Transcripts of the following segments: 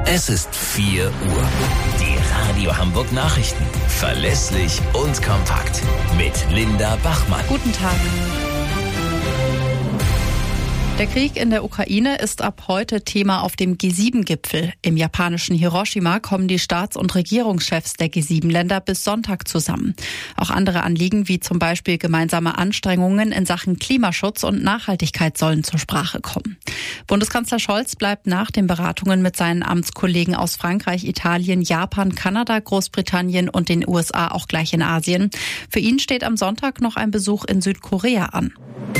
Es ist 4 Uhr. Die Radio Hamburg Nachrichten. Verlässlich und kompakt. Mit Linda Bachmann. Guten Tag. Der Krieg in der Ukraine ist ab heute Thema auf dem G7-Gipfel. Im japanischen Hiroshima kommen die Staats- und Regierungschefs der G7-Länder bis Sonntag zusammen. Auch andere Anliegen wie zum Beispiel gemeinsame Anstrengungen in Sachen Klimaschutz und Nachhaltigkeit sollen zur Sprache kommen. Bundeskanzler Scholz bleibt nach den Beratungen mit seinen Amtskollegen aus Frankreich, Italien, Japan, Kanada, Großbritannien und den USA auch gleich in Asien. Für ihn steht am Sonntag noch ein Besuch in Südkorea an.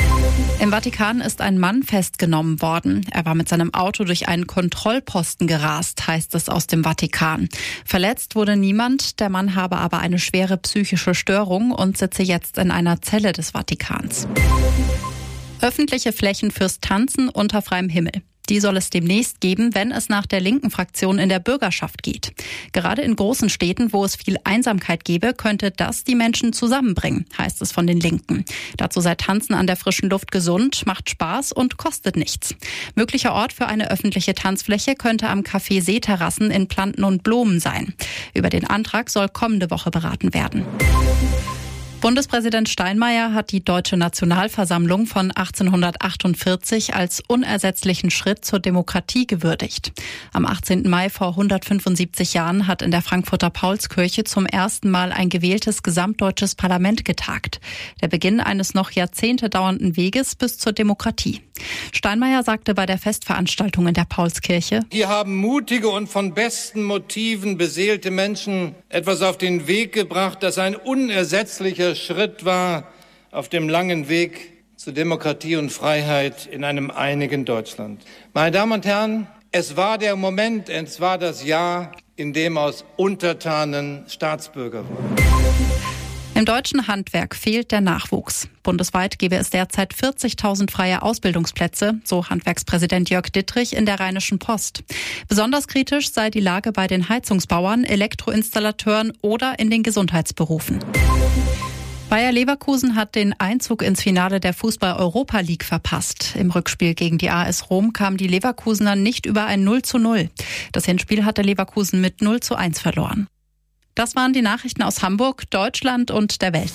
Im Vatikan ist ein Mann festgenommen worden. Er war mit seinem Auto durch einen Kontrollposten gerast, heißt es aus dem Vatikan. Verletzt wurde niemand, der Mann habe aber eine schwere psychische Störung und sitze jetzt in einer Zelle des Vatikans. Öffentliche Flächen fürs Tanzen unter freiem Himmel. Die soll es demnächst geben, wenn es nach der linken Fraktion in der Bürgerschaft geht. Gerade in großen Städten, wo es viel Einsamkeit gäbe, könnte das die Menschen zusammenbringen, heißt es von den Linken. Dazu sei Tanzen an der frischen Luft gesund, macht Spaß und kostet nichts. Möglicher Ort für eine öffentliche Tanzfläche könnte am Café Seeterrassen in Planten und Blumen sein. Über den Antrag soll kommende Woche beraten werden. Bundespräsident Steinmeier hat die Deutsche Nationalversammlung von 1848 als unersetzlichen Schritt zur Demokratie gewürdigt. Am 18. Mai vor 175 Jahren hat in der Frankfurter Paulskirche zum ersten Mal ein gewähltes gesamtdeutsches Parlament getagt. Der Beginn eines noch Jahrzehnte dauernden Weges bis zur Demokratie. Steinmeier sagte bei der Festveranstaltung in der Paulskirche: Hier haben mutige und von besten Motiven beseelte Menschen etwas auf den Weg gebracht, das ein unersetzlicher Schritt war auf dem langen Weg zu Demokratie und Freiheit in einem einigen Deutschland. Meine Damen und Herren, es war der Moment, es war das Jahr, in dem aus Untertanen Staatsbürger wurden. Im deutschen Handwerk fehlt der Nachwuchs. Bundesweit gäbe es derzeit 40.000 freie Ausbildungsplätze, so Handwerkspräsident Jörg Dittrich in der Rheinischen Post. Besonders kritisch sei die Lage bei den Heizungsbauern, Elektroinstallateuren oder in den Gesundheitsberufen. Bayer Leverkusen hat den Einzug ins Finale der Fußball-Europa League verpasst. Im Rückspiel gegen die AS Rom kamen die Leverkusener nicht über ein 0:0. Das Hinspiel hatte Leverkusen mit 0:1 verloren. Das waren die Nachrichten aus Hamburg, Deutschland und der Welt.